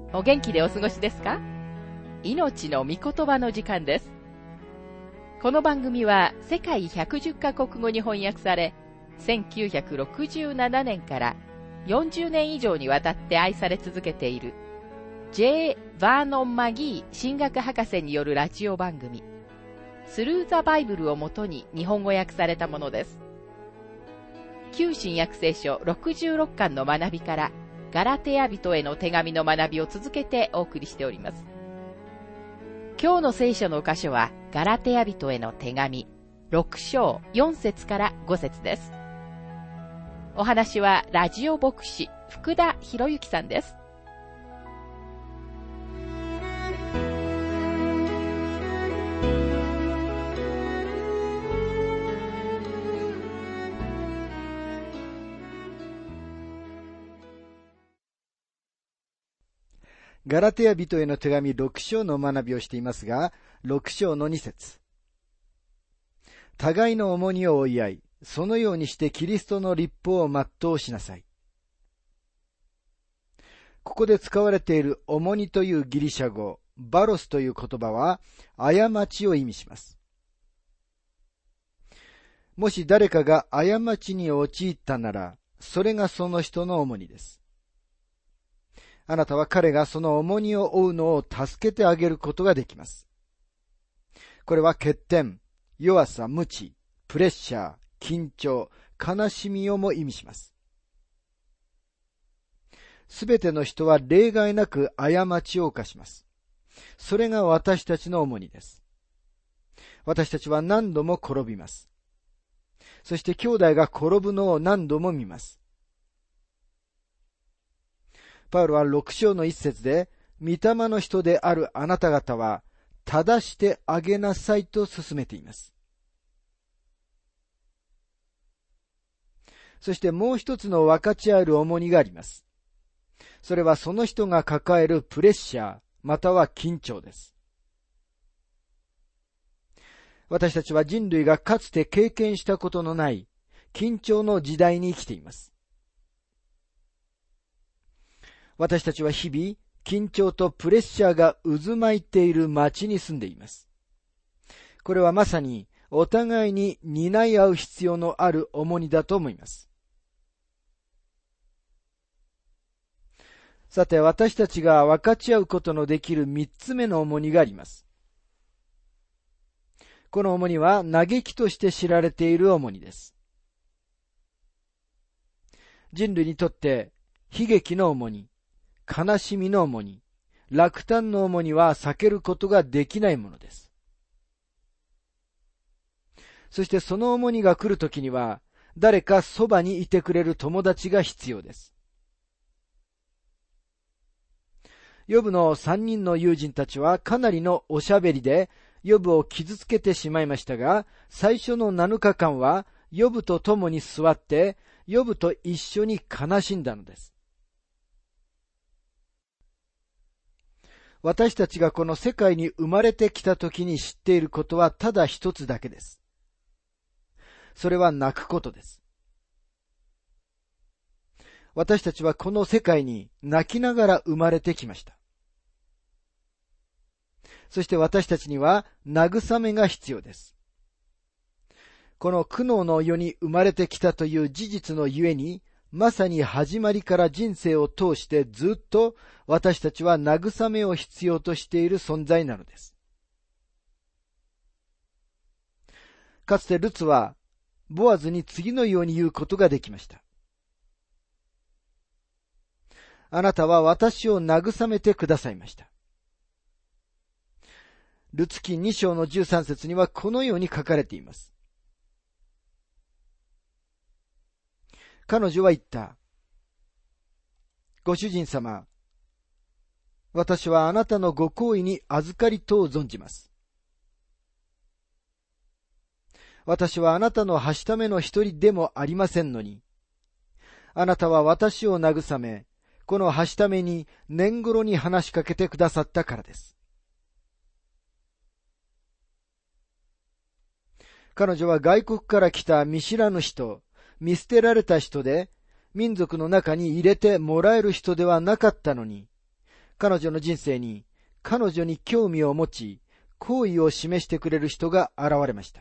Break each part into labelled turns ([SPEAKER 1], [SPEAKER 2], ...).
[SPEAKER 1] お元気でお過ごしですか？命の御言葉の時間です。この番組は世界110カ国語に翻訳され、1967年から40年以上にわたって愛され続けている J. バーノン・マギー神学博士によるラジオ番組スルー・ザ・バイブルをもとに日本語訳されたものです。旧新約聖書66巻の学びからガラテヤ人への手紙の学びを続けてお送りしております。今日の聖書の箇所はガラテヤ人への手紙6章4節から5節です。お話はラジオ牧師福田博之さんです。
[SPEAKER 2] ガラテヤ人への手紙6章の学びをしていますが、6章の2節。互いの重荷を負い合い、そのようにしてキリストの律法を全うしなさい。ここで使われている重荷というギリシャ語、バロスという言葉は、過ちを意味します。もし誰かが過ちに陥ったなら、それがその人の重荷です。あなたは彼がその重荷を負うのを助けてあげることができます。これは欠点、弱さ、無知、プレッシャー、緊張、悲しみをも意味します。すべての人は例外なく過ちを犯します。それが私たちの重荷です。私たちは何度も転びます。そして兄弟が転ぶのを何度も見ます。パウロは6章の1節で、御霊の人であるあなた方は、正してあげなさいと進めています。そしてもう一つの分かち合える重荷があります。それはその人が抱えるプレッシャー、または緊張です。私たちは人類がかつて経験したことのない緊張の時代に生きています。私たちは日々、緊張とプレッシャーが渦巻いている街に住んでいます。これはまさにお互いに担い合う必要のある重荷だと思います。さて、私たちが分かち合うことのできる3つ目の重荷があります。この重荷は嘆きとして知られている重荷です。人類にとって悲劇の重荷、悲しみの重荷、落胆の重荷は避けることができないものです。そしてその重荷が来るときには、誰かそばにいてくれる友達が必要です。ヨブの3人の友人たちはかなりのおしゃべりで、ヨブを傷つけてしまいましたが、最初の7日間は、ヨブと共に座って、ヨブと一緒に悲しんだのです。私たちがこの世界に生まれてきた時に知っていることはただ一つだけです。それは泣くことです。私たちはこの世界に泣きながら生まれてきました。そして私たちには慰めが必要です。この苦悩の世に生まれてきたという事実のゆえに、まさに始まりから人生を通してずっと私たちは慰めを必要としている存在なのです。かつてルツはボアズに次のように言うことができました。あなたは私を慰めてくださいました。ルツ記2章の13節にはこのように書かれています。彼女は言った。ご主人様、私はあなたのご厚意に預かりとを存じます。私はあなたのはしための一人でもありませんのに、あなたは私を慰め、このはしために年頃に話しかけてくださったからです。彼女は外国から来た見知らぬ人、見捨てられた人で、民族の中に入れてもらえる人ではなかったのに、 彼女の人生に、彼女に興味を持ち、好意を示してくれる人が現れました。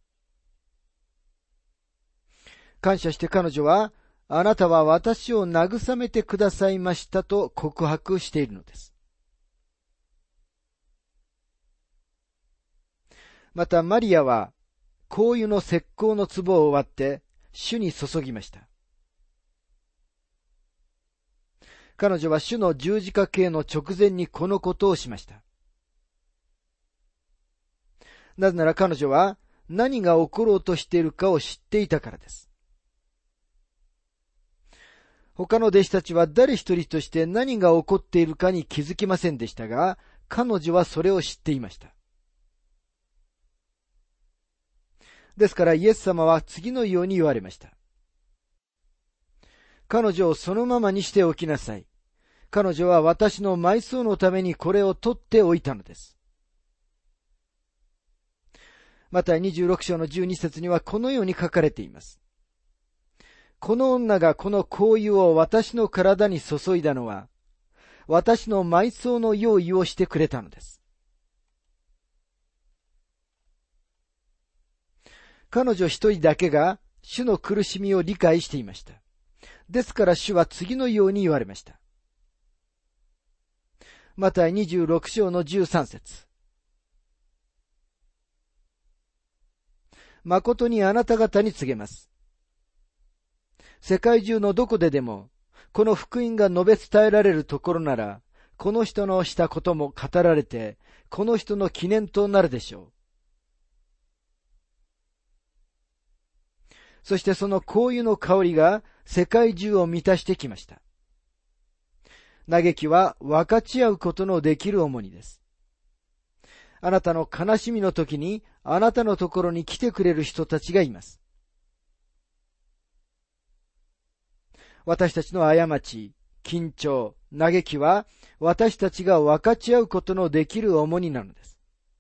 [SPEAKER 2] 感謝して彼女は、あなたは私を慰めてくださいましたと告白しているのです。またマリアは、香油の石膏の壺を割って主に注ぎました。彼女は主の十字架刑の直前にこのことをしました。なぜなら彼女は何が起ころうとしているかを知っていたからです。他の弟子たちは誰一人として何が起こっているかに気づきませんでしたが、彼女はそれを知っていました。ですからイエス様は次のように言われました。彼女をそのままにしておきなさい。彼女は私の埋葬のためにこれを取っておいたのです。また26章の12節にはこのように書かれています。この女がこの香油を私の体に注いだのは、私の埋葬の用意をしてくれたのです。彼女一人だけが主の苦しみを理解していました。ですから主は次のように言われました。マタイ26章の13節。誠にあなた方に告げます。世界中のどこででも、この福音が述べ伝えられるところなら、この人のしたことも語られて、この人の記念となるでしょう。そしてその香油の香りが世界中を満たしてきました。嘆きは分かち合うことのできる重荷です。あなたの悲しみの時にあなたのところに来てくれる人たちがいます。私たちの過ち、緊張、嘆きは私たちが分かち合うことのできる重荷なのです。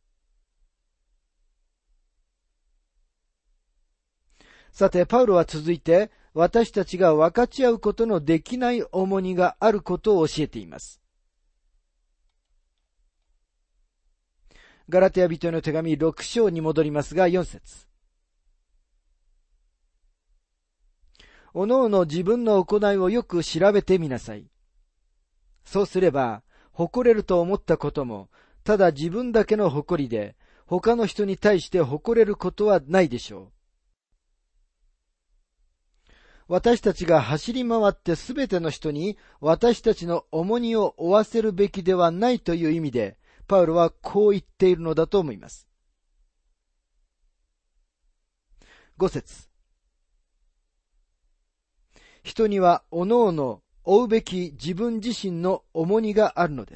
[SPEAKER 2] さて、パウロは続いて、私たちが分かち合うことのできない重荷があることを教えています。ガラテヤ人への手紙6章に戻りますが、4節。おのおの自分の行いをよく調べてみなさい。そうすれば、誇れると思ったことも、ただ自分だけの誇りで、他の人に対して誇れることはないでしょう。私たちが走り回ってすべての人に私たちの重荷を負わせるべきではないという意味で、パウロはこう言っているのだと思います。5節。人にはおのおの負うべき自分自身の重荷があるのです。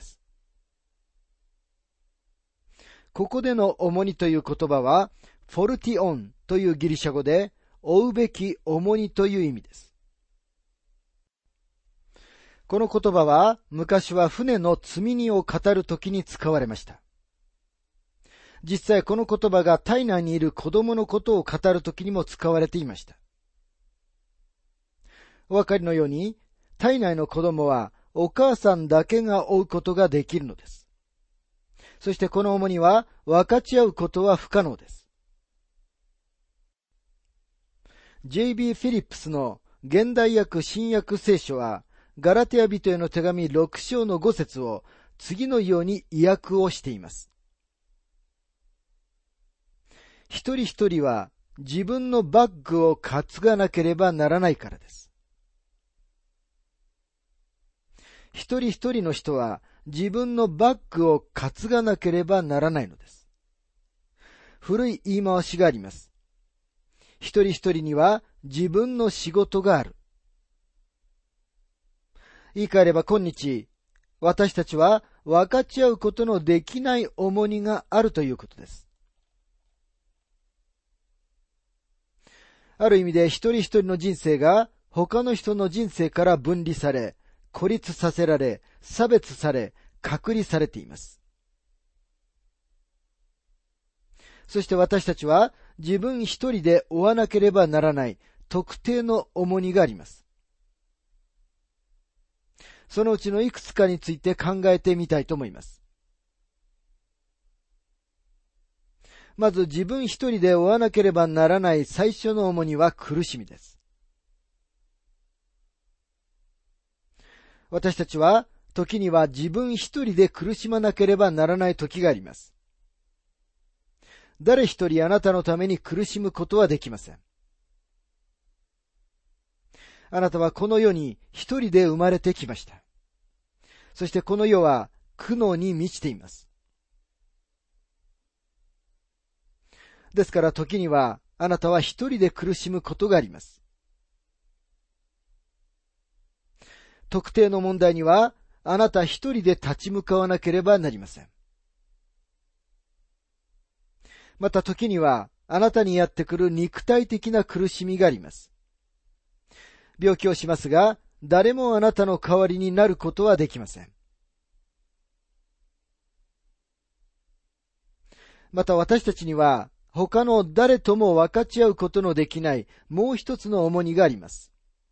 [SPEAKER 2] ここでの重荷という言葉は、フォルティオンというギリシャ語で、負うべき重荷という意味です。この言葉は昔は船の積み荷を語るときに使われました。実際この言葉が体内にいる子供のことを語るときにも使われていました。お分かりのように体内の子供はお母さんだけが負うことができるのです。そしてこの重荷は分かち合うことは不可能です。J.B. フィリップスの現代訳新約聖書はガラテヤ人への手紙6章の5節を次のように意訳をしています。一人一人は自分のバッグを担がなければならないからです。一人一人の人は自分のバッグを担がなければならないのです。古い言い回しがあります。一人一人には自分の仕事がある。言い換えれば今日、私たちは分かち合うことのできない重荷があるということです。ある意味で一人一人の人生が他の人の人生から分離され、孤立させられ、差別され、隔離されています。そして私たちは自分一人で負わなければならない特定の重荷があります。 そのうちのいくつかについて考えてみたいと思います。まず自分一人で負わなければならない最初の重荷は苦しみです。私たちは時には自分一人で苦しまなければならない時があります。誰一人あなたのために苦しむことはできません。あなたはこの世に一人で生まれてきました。そしてこの世は苦悩に満ちています。ですから時にはあなたは一人で苦しむことがあります。特定の問題にはあなた一人で立ち向かわなければなりません。また時にはあなたにやってくる肉体的な苦しみがあります。病気をしますが、誰もあなたの代わりになることはできません。また私たちには他の誰とも分かち合うことのできないもう一つの重荷があります。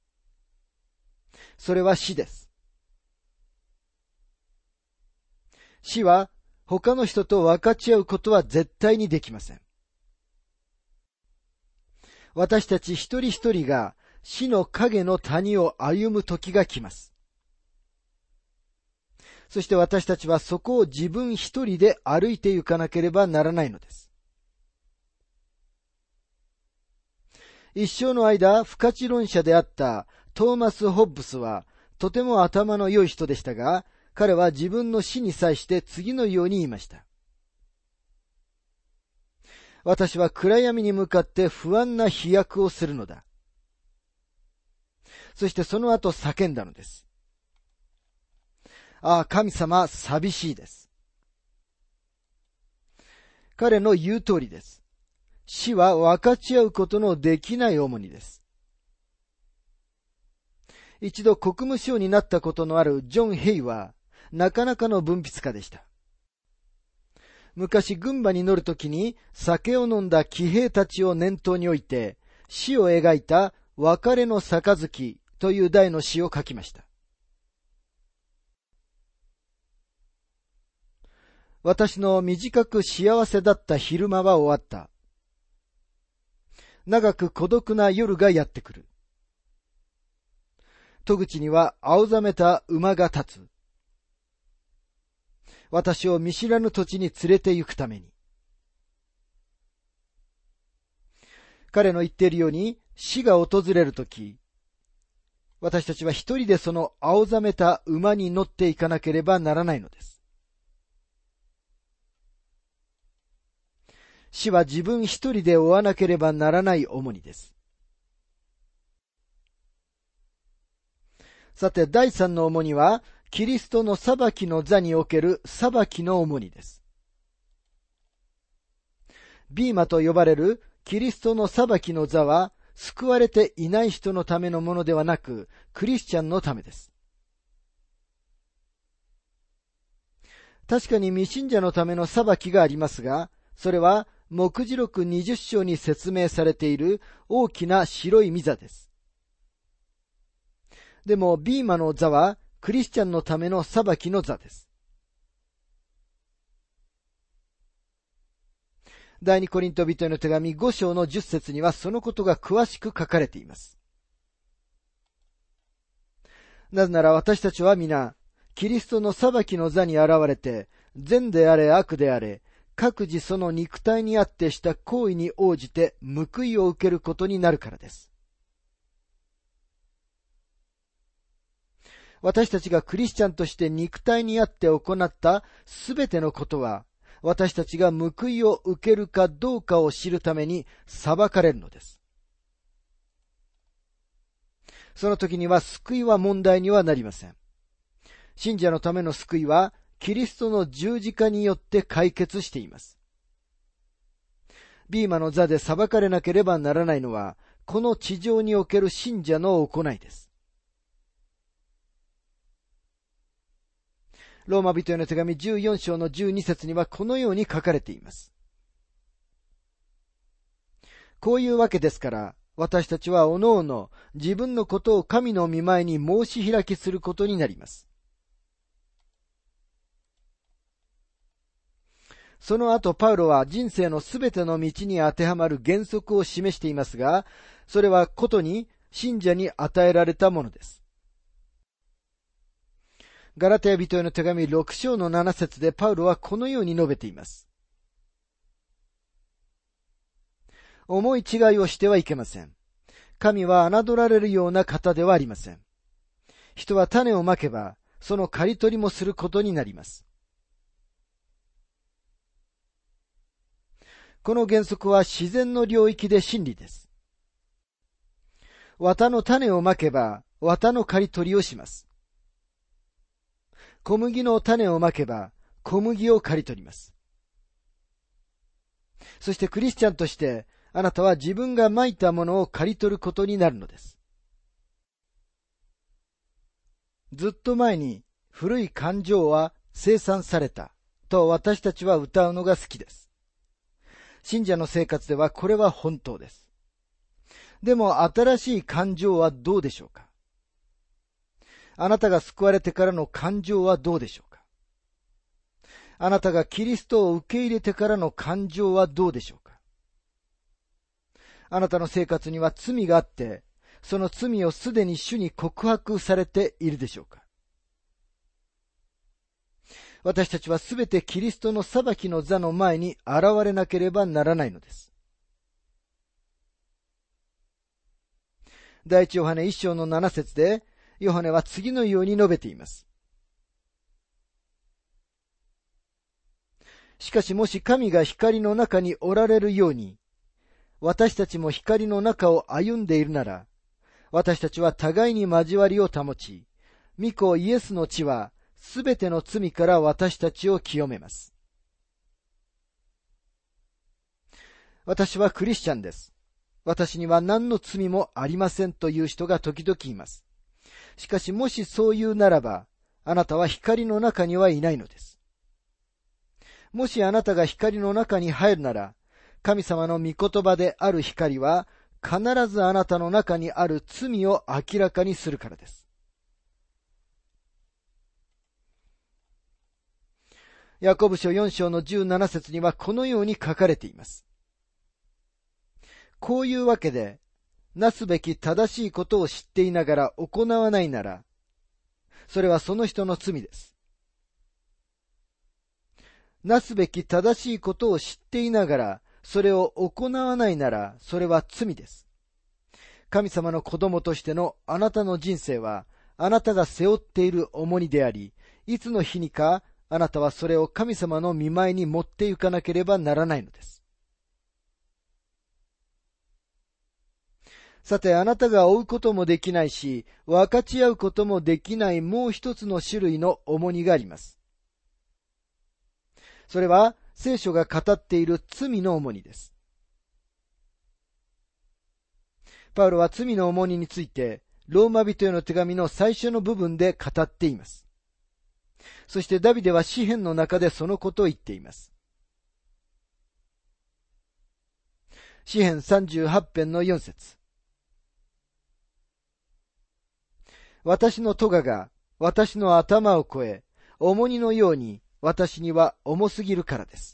[SPEAKER 2] それは死です。死は他の人と分かち合うことは絶対にできません。私たち一人一人が死の影の谷を歩む時が来ます。そして私たちはそこを自分一人で歩いて行かなければならないのです。一生の間、不可知論者であったトーマス・ホッブスはとても頭の良い人でしたが、彼は自分の死に際して次のように言いました。私は暗闇に向かって不安な飛躍をするのだ。そしてその後叫んだのです。ああ、神様、寂しいです。彼の言う通りです。死は分かち合うことのできない重荷です。一度国務省になったことのあるジョン・ヘイは、なかなかの文筆家でした。昔軍馬に乗るときに酒を飲んだ騎兵たちを念頭に置いて、死を描いた別れの杯という題の詩を書きました。私の短く幸せだった昼間は終わった。長く孤独な夜がやってくる。戸口には青ざめた馬が立つ。私を見知らぬ土地に連れて行くために。彼の言っているように死が訪れるとき、私たちは一人でその青ざめた馬に乗っていかなければならないのです。死は自分一人で負わなければならない重荷です。さて、第三の重荷は、キリストの裁きの座における裁きの重荷です。ビーマと呼ばれるキリストの裁きの座は、救われていない人のためのものではなく、クリスチャンのためです。確かに未信者のための裁きがありますが、それは、黙示録20章に説明されている大きな白い御座です。でも、ビーマの座は、クリスチャンのための裁きの座です。第二コリント人への手紙5章の10節にはそのことが詳しく書かれています。なぜなら私たちは皆、キリストの裁きの座に現れて、善であれ悪であれ、各自その肉体にあってした行為に応じて報いを受けることになるからです。私たちがクリスチャンとして肉体にあって行ったすべてのことは、私たちが報いを受けるかどうかを知るために裁かれるのです。その時には救いは問題にはなりません。信者のための救いは、キリストの十字架によって解決しています。ビーマの座で裁かれなければならないのは、この地上における信者の行いです。ローマ人への手紙14章の12節にはこのように書かれています。こういうわけですから、 私たちはおのおの自分のことを神の御前に申し開きすることになります。その後、パウロは人生のすべての道に当てはまる原則を示していますが、それはことに信者に与えられたものです。ガラテヤ人への手紙6章の7節でパウロはこのように述べています。思い違いをしてはいけません。神は侮られるような方ではありません。人は種をまけば、その刈り取りもすることになります。この原則は自然の領域で真理です。綿の種をまけば、綿の刈り取りをします。小麦の種をまけば、小麦を刈り取ります。そしてクリスチャンとして、あなたは自分がまいたものを刈り取ることになるのです。ずっと前に古い感情は清算されたと私たちは歌うのが好きです。信者の生活ではこれは本当です。でも新しい感情はどうでしょうか？あなたが救われてからの感情はどうでしょうか？あなたがキリストを受け入れてからの感情はどうでしょうか？あなたの生活には罪があって、その罪をすでに主に告白されているでしょうか？私たちはすべてキリストの裁きの座の前に現れなければならないのです。第一ヨハネ1章の7節で、ヨハネは次のように述べています。しかしもし神が光の中におられるように、私たちも光の中を歩んでいるなら、私たちは互いに交わりを保ち、御子イエスの血はすべての罪から私たちを清めます。私はクリスチャンです。私には何の罪もありませんという人が時々います。しかしもしそう言うならば、あなたは光の中にはいないのです。もしあなたが光の中に入るなら、神様の御言葉である光は必ずあなたの中にある罪を明らかにするからです。ヤコブ書4章の17節にはこのように書かれています。こういうわけで、なすべき正しいことを知っていながら行わないなら、それはその人の罪です。なすべき正しいことを知っていながら、それを行わないなら、それは罪です。神様の子供としてのあなたの人生は、あなたが背負っている重荷であり、いつの日にか、あなたはそれを神様の御前に持って行かなければならないのです。さて、あなたが追うこともできないし、分かち合うこともできないもう一つの種類の重荷があります。それは、聖書が語っている罪の重荷です。パウロは罪の重荷について、ローマ人への手紙の最初の部分で語っています。そしてダビデは詩篇の中でそのことを言っています。詩篇38編の4節。私の咎が私の頭を越え、重荷のように私には重すぎるからです。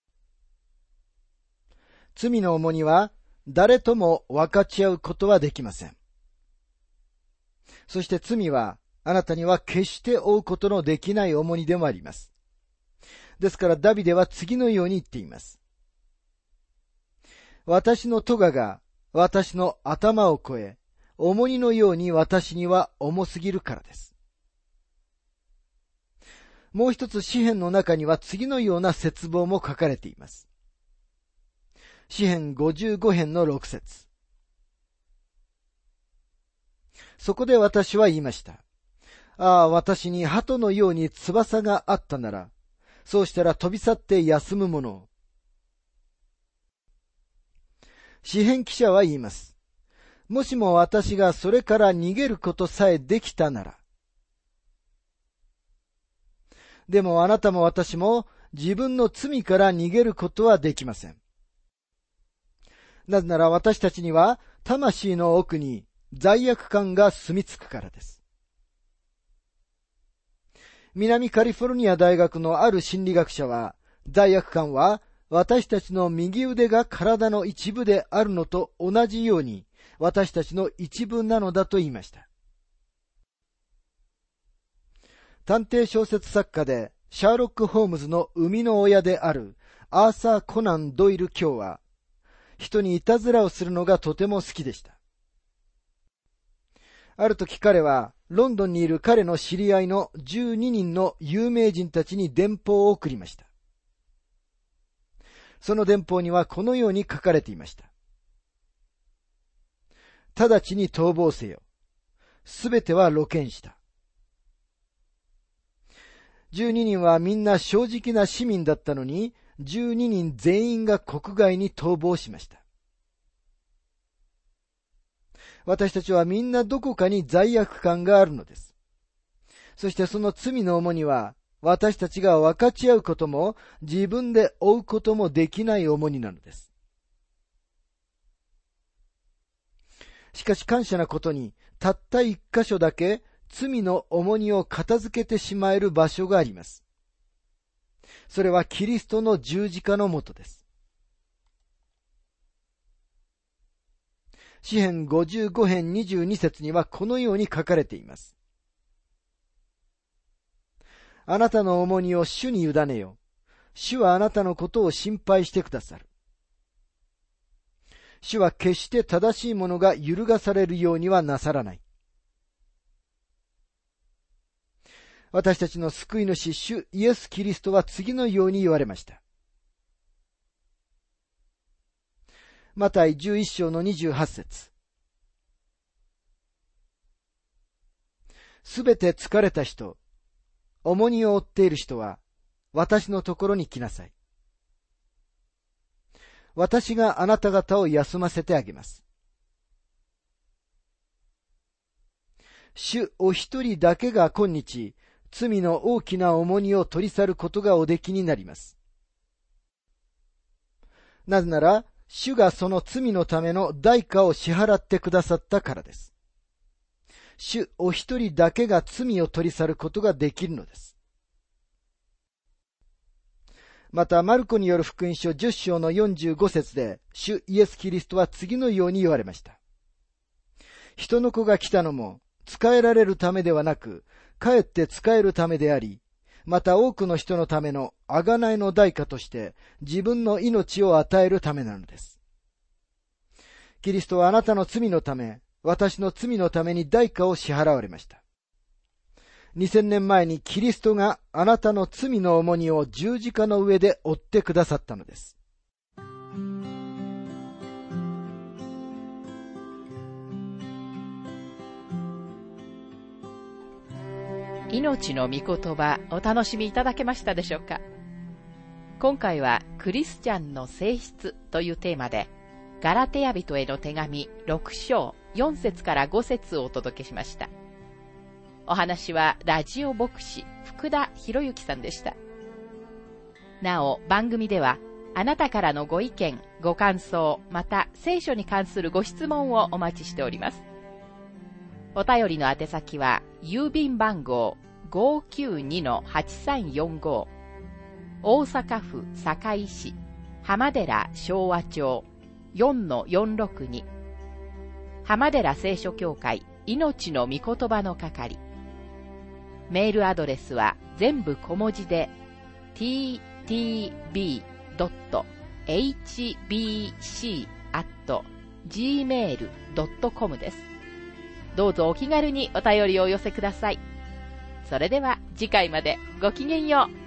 [SPEAKER 2] 罪の重荷は誰とも分かち合うことはできません。そして罪はあなたには決して負うことのできない重荷でもあります。ですからダビデは次のように言っています。私の咎が私の頭を越え、重荷のように私には重すぎるからです。もう一つ詩篇の中には次のような説望も書かれています。詩篇55編の6節。そこで私は言いました。ああ、私に鳩のように翼があったなら、そうしたら飛び去って休むものを。詩篇記者は言います。もしも私がそれから逃げることさえできたなら。でもあなたも私も自分の罪から逃げることはできません。なぜなら私たちには魂の奥に罪悪感が住み着くからです。南カリフォルニア大学のある心理学者は、罪悪感は私たちの右腕が体の一部であるのと同じように私たちの一部なのだと言いました。探偵小説作家でシャーロック・ホームズの生みの親であるアーサー・コナン・ドイル卿は、人にいたずらをするのがとても好きでした。ある時彼はロンドンにいる彼の知り合いの12人の有名人たちに電報を送りました。その電報にはこのように書かれていました。直ちに逃亡せよ。すべては露見した。12人はみんな正直な市民だったのに、12人全員が国外に逃亡しました。私たちはみんなどこかに罪悪感があるのです。そしてその罪の重荷は、私たちが分かち合うことも自分で負うこともできない重荷なのです。しかし感謝なことに、たった一箇所だけ罪の重荷を片付けてしまえる場所があります。それはキリストの十字架のもとです。詩編55編22節にはこのように書かれています。あなたの重荷を主に委ねよ。主はあなたのことを心配してくださる。主は決して正しいものが揺るがされるようにはなさらない。私たちの救い主、主イエス・キリストは次のように言われました。マタイ11章の28節。すべて疲れた人、重荷を負っている人は、私のところに来なさい。私があなた方を休ませてあげます。主お一人だけが今日、罪の大きな重荷を取り去ることがおできになります。なぜなら、主がその罪のための代価を支払ってくださったからです。主お一人だけが罪を取り去ることができるのです。また、マルコによる福音書10章の45節で、主イエス・キリストは次のように言われました。人の子が来たのも、仕えられるためではなく、かえって仕えるためであり、また多くの人のための贖いの代価として自分の命を与えるためなのです。キリストはあなたの罪のため、私の罪のために代価を支払われました。2000年前にキリストがあなたの罪の重荷を十字架の上で負ってくださったのです。
[SPEAKER 1] 命の御言葉お楽しみいただけましたでしょうか。今回はクリスチャンの性質というテーマで、ガラテヤ人への手紙6章4節から5節をお届けしました。お話はラジオ牧師福田博之さんでした。なお番組ではあなたからのご意見、ご感想、また聖書に関するご質問をお待ちしております。お便りの宛先は郵便番号 592-8345 大阪府堺市浜寺昭和町 4-462 浜寺聖書協会命の御言葉の係。メールアドレスは全部小文字で ttb.hbc@gmail.com です。どうぞお気軽にお便りをお寄せください。それでは次回までごきげんよう。